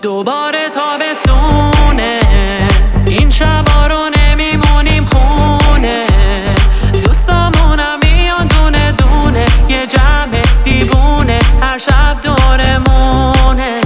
دوباره تابستونه، این شبا رو نمیمونیم خونه. دوستامونم میان دونه دونه، یه جمع دیوونه هر شب دورمونه.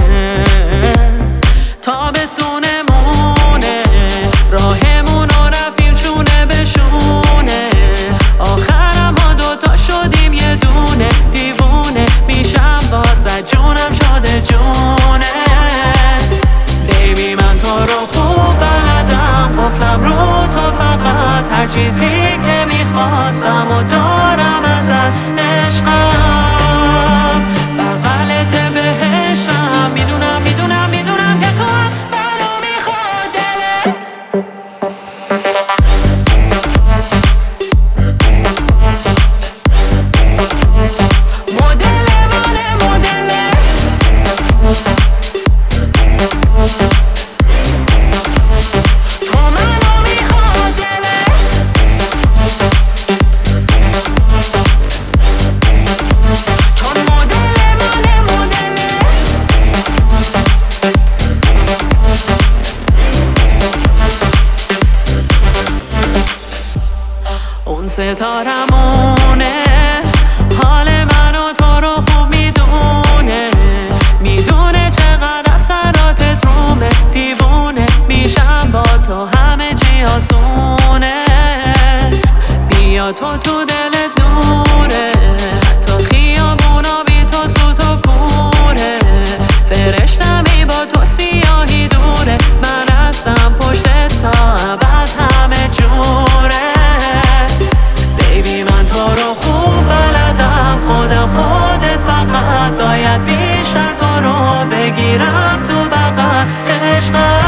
تابستونمونه، راهمون رو رفتیم شونه به شونه. آخرم ما دوتا شدیم یه دونه، دیوونه میشم واسه جونم شده جونه. بیبی من تو رو خوب بلدم، قفلم رو تو فقط، هر چیزی که میخواستم و دارم ازت عشقم. بغلت بهشم، میدونم که تو هم منو میخواد دلت. مدل مدلت، تو منو میخواد دلت. چون مدل مدلت، اون ستارمونه، حال من و تو رو خوب میدونه چقدر اثراتت رومه. دیوونه میشم با تو، همه چی آسونه. بیا تو دلت نوره، حتی خیابونا بی تو سوت و کوره. فرشتمی با تو سیاهی دوره، من هستم پشتت تا ابد همه جوره. بیبی من تو رو خوب بلدم، خودت فقط باید بیشتر تو رو بگیرم تو بغل. عشقم